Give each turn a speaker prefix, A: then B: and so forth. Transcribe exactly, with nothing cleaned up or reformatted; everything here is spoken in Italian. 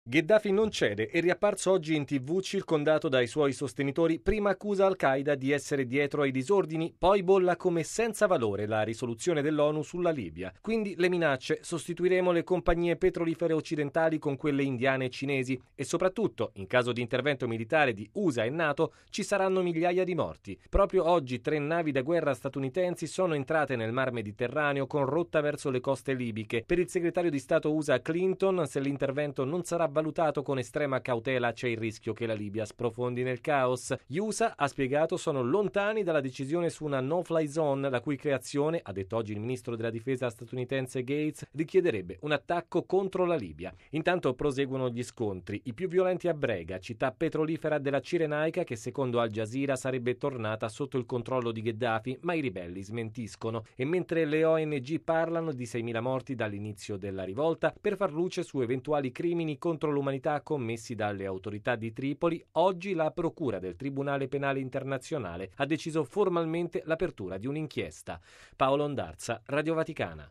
A: Gheddafi non cede e riapparso oggi in tivù circondato dai suoi sostenitori, prima accusa Al-Qaeda di essere dietro ai disordini, poi bolla come senza valore la risoluzione dell'ONU sulla Libia. Quindi le minacce: sostituiremo le compagnie petrolifere occidentali con quelle indiane e cinesi e soprattutto, in caso di intervento militare di U S A e NATO, ci saranno migliaia di morti. Proprio oggi tre navi da guerra statunitensi sono entrate nel Mar Mediterraneo con rotta verso le coste libiche. Per il segretario di Stato U S A Clinton, se l'intervento non sarà valutato con estrema cautela, c'è il rischio che la Libia sprofondi nel caos. Gli U S A, ha spiegato, sono lontani dalla decisione su una no-fly zone, la cui creazione, ha detto oggi il ministro della difesa statunitense Gates, richiederebbe un attacco contro la Libia. Intanto proseguono gli scontri, i più violenti a Brega, città petrolifera della Cirenaica che secondo Al Jazeera sarebbe tornata sotto il controllo di Gheddafi, ma i ribelli smentiscono. E mentre le O N G parlano di seimila morti dall'inizio della rivolta, per far luce su eventuali crimini contro l'umanità commessi dalle autorità di Tripoli, oggi la Procura del Tribunale Penale Internazionale ha deciso formalmente l'apertura di un'inchiesta. Paolo Ondarza, Radio Vaticana.